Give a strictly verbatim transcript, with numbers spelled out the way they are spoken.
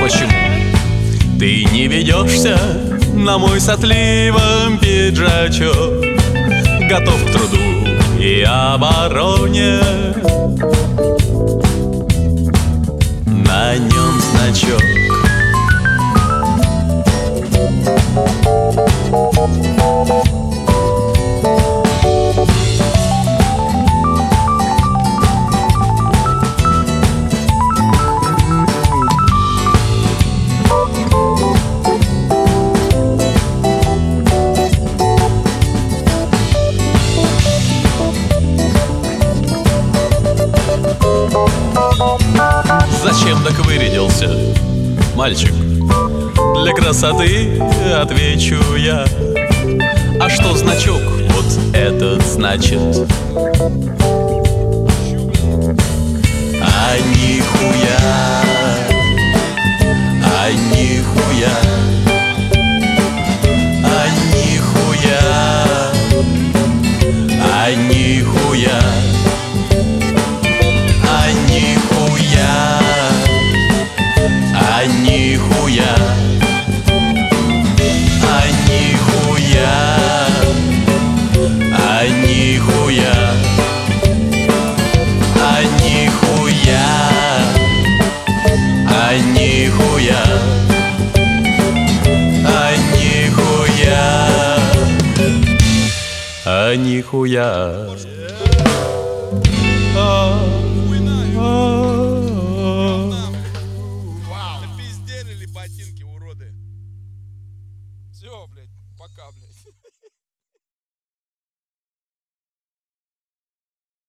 Почему ты не ведешься на мой сотливом пиджачок? Готов к труду и обороне, на нем значок. Зачем так вырядился, мальчик? Для красоты, отвечу я. А что значок вот этот значит? А нихуя, а нихуя, а нихуя, а нихуя, а нихуя, а нихуя, а нихуя, а нихуя, а нихуя, а нихуя, а нихуя, а нихуя. Напизделили ботинки, уроды. Все, блядь, пока, блядь.